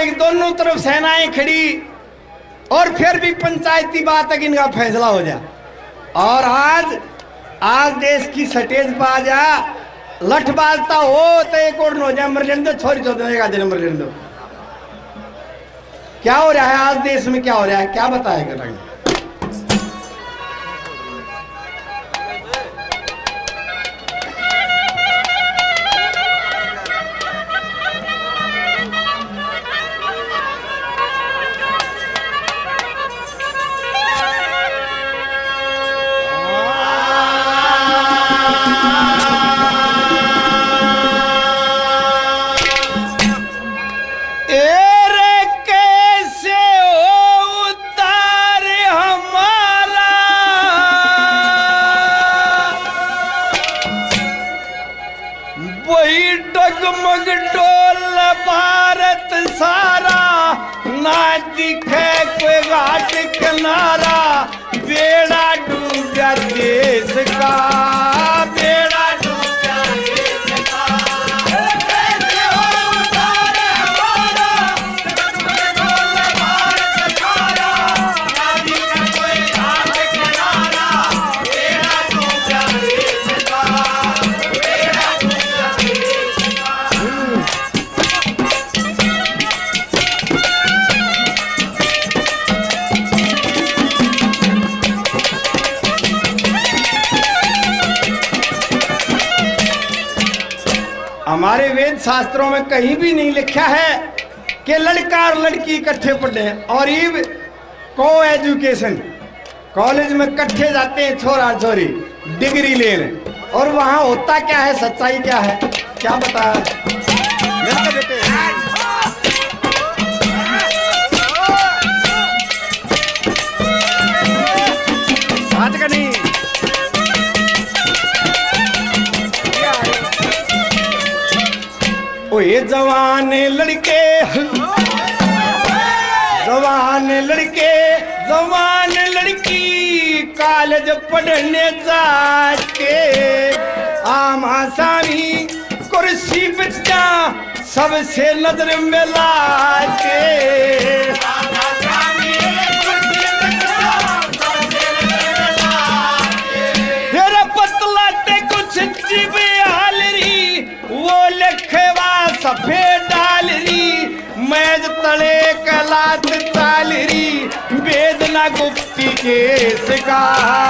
दोनों तरफ सेनाएं खड़ी और फिर भी पंचायती बात तक इनका फैसला हो जाए। और आज देश की सटेज बाजा लठ बाजता हो तो एक और हो जाए, मर लेने दो, छोरी चौदह दिन मर लेने दो। क्या हो रहा है आज देश में, क्या हो रहा है, क्या बताएगा रंग। डगमग डोल भारत सारा, ना दिखे कोई घाट किनारा, बेड़ा डूबा देश का, बेड़ा डूबा देश का। कैसे हो उतारे हमारा, डगमग डोल भारत सारा, ना दिखे कोई घाट किनारा, बेड़ा डूबा देश का, बेड़ा डूबा देश का। हमारे वेद शास्त्रों में कहीं भी नहीं लिखा है कि लड़का और लड़की इकट्ठे पढ़े। और ये को एजुकेशन कॉलेज में इकट्ठे जाते हैं छोरा छोरी डिग्री लेने, और वहां होता क्या है, सच्चाई क्या है, क्या बताया बेटे। आज का नहीं ये जवान लड़के, जवान लड़के, जवान लड़की कॉलेज पढ़ने जाके, आम आसामी कुर्सी बच्चा सबसे नजर मिला के, तेरा पतला ते कुछ जीव हालरी, वो लिखेवा सफेद डालरी, मैज तले कलात चालरी, वेदना गुप्ती केस का,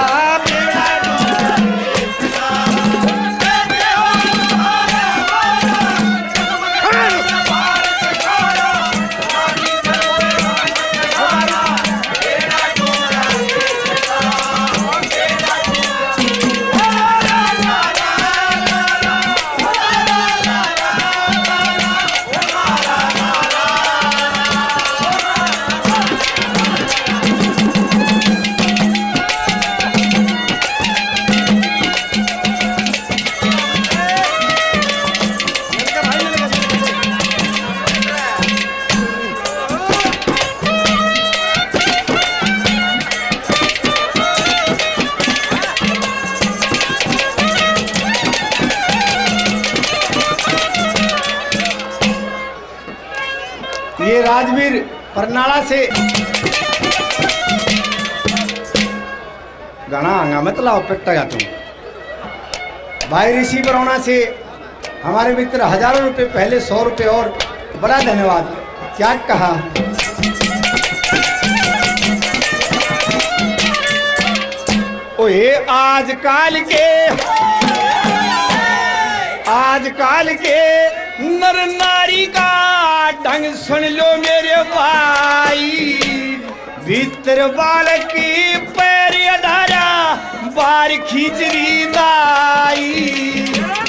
ये राजवीर परनाला से गाना हंगा मत लाओ पिट्टा तुम। भाई ऋषि बरौना से हमारे मित्र हजारों रुपए पहले 100 रुपए और बड़ा धन्यवाद। क्या कहा, ओए आजकल के नर नारी का ढंग सुन लो मेरे भाई, भीतर बालक पैर अडारा बार खींचरी दाई,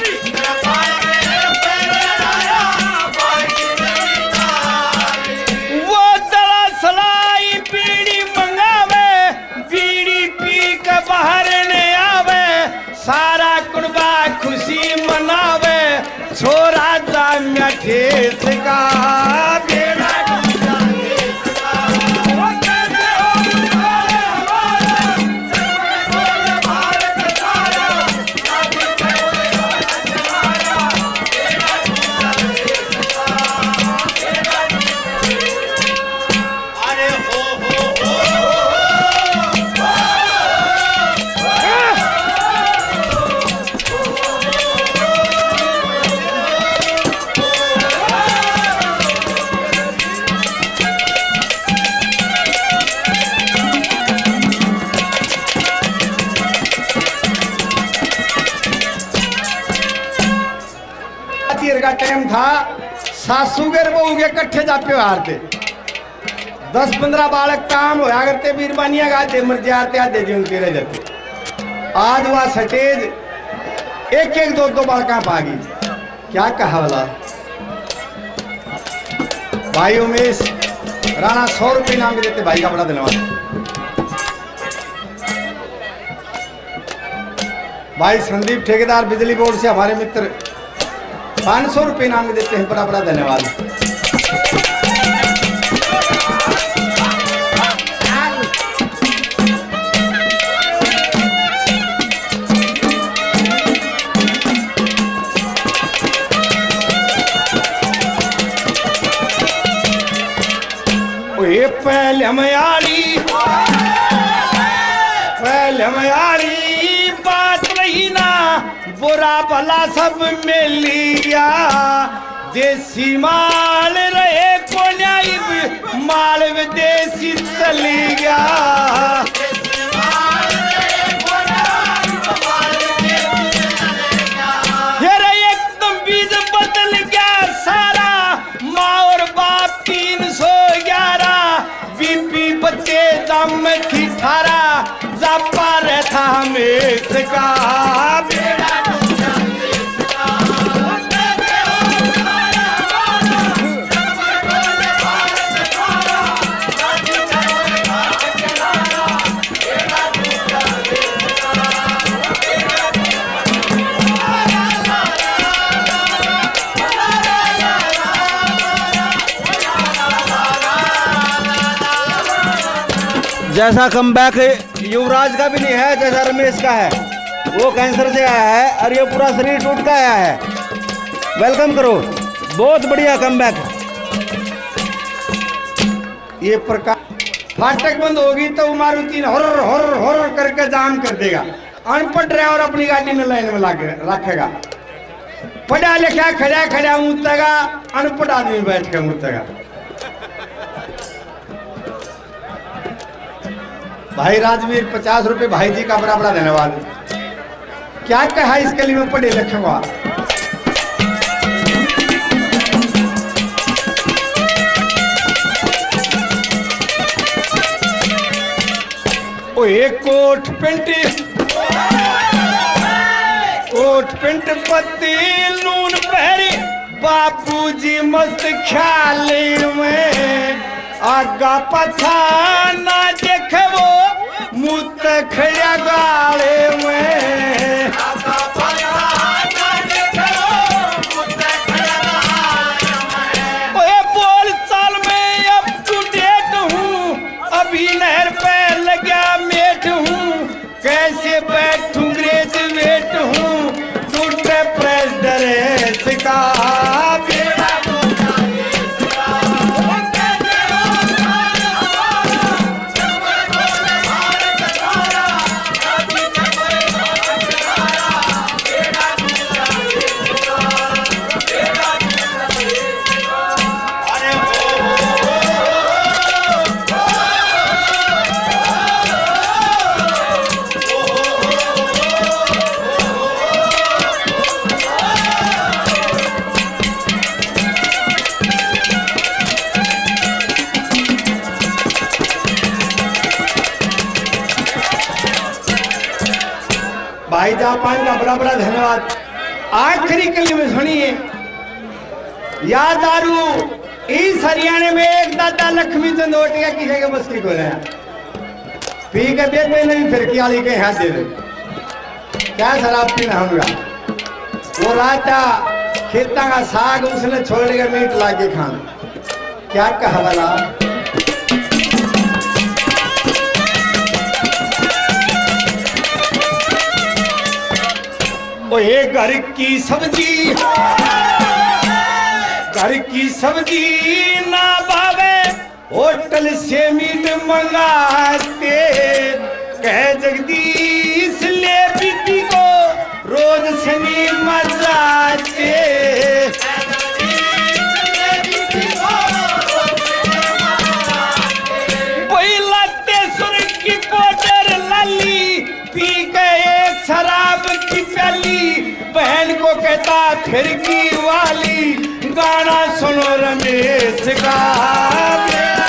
वो दला सलाई पीड़ी मंगावे, बीड़ी पी के बाहर ने आवे, सारा कुर्बा खुशी मनावे, छोरा जाम्या ठेस का, बेड़ा डूबा देश का। कैसे हो उतारे हमारा, डगमग डोल भारत सारा, ना दिखे कोई घाट किनारा, बेड़ा डूबा देश का, बेड़ा डूबा देश का। सासू के बहू के कट्ठे जापे हारते 10-15 बालक काम होया करते बीरबानिया गाते मर्जाते आते जीवन तेरे जाते आज वह सटेज एक दो बालका पागी क्या कहा वाला भाई उमेश राणा 100 रुपये नाम के देते भाई का बड़ा धन्यवाद। भाई संदीप ठेकेदार बिजली बोर्ड से हमारे मित्र 500 रुपये नाम देते हैं बड़ा बड़ा धन्यवाद। पहले मयाली बात रही ना बुरा भला सब मिल लिया देसी माल रहे को माल विदेशी चली गया एकदम बीज बदल गया सारा माँ और बाप 311 बीपी बच्चे दम थी 18 जापा रहता हमें का जैसा कमबैक युवराज का भी नहीं है जैसा रमेश का है। वो कैंसर से आया है और ये पूरा शरीर टूट का आया है। वेलकम करो, बहुत बढ़िया कमबैक। ये प्रकार फाटक बंद होगी तो मारुति हर हर हर करके जाम कर देगा। अनपढ़ ड्राइवर अपनी गाड़ी में लाइन में रखेगा। पढ़ा लिखा खड़ा खड़ा मुतेगा, अनपढ़ आदमी बैठ के मुतेगा। भाई राजवीर 50 रुपये भाई जी का बड़ा बड़ा धन्यवाद। क्या कहा इसके लिए मैं पढ़े लिखे हुआ एक कोट पेंट पत्ती लून पहरी बापूजी मस्त ख्याल में आगा पछा ना देखो मुत खड़ा गाले में बोल चाल में अब टू डेट हूँ अभी नहर पे लगा मेट हूँ कैसे बैठूं ग्रेजुएट हूँ टूटे प्रेस ड्रेस का भाई जापान का बड़ा बड़ा धन्यवाद। आखिरी कली में सुनिए याद दारू इस हरियाणा में एक दादा लक्ष्मी चंद ओटिया किसी के बस की खोला पी के बेटे नहीं फिर कियाली के हाथ दे दे क्या शराब पीना होगा। वो राता खेता का साग उसने छोड़ के मीट ला के खाना क्या कहा वाला। ओए घर की सब्जी ना भावे होटल से मीट मंगाते कह जगदीश ले बीती को रोज शनि मजाते लाते सुर की पी के एक शराब की प्याली बहन को कहता खिड़की वाली गाना सुनो रमेश का।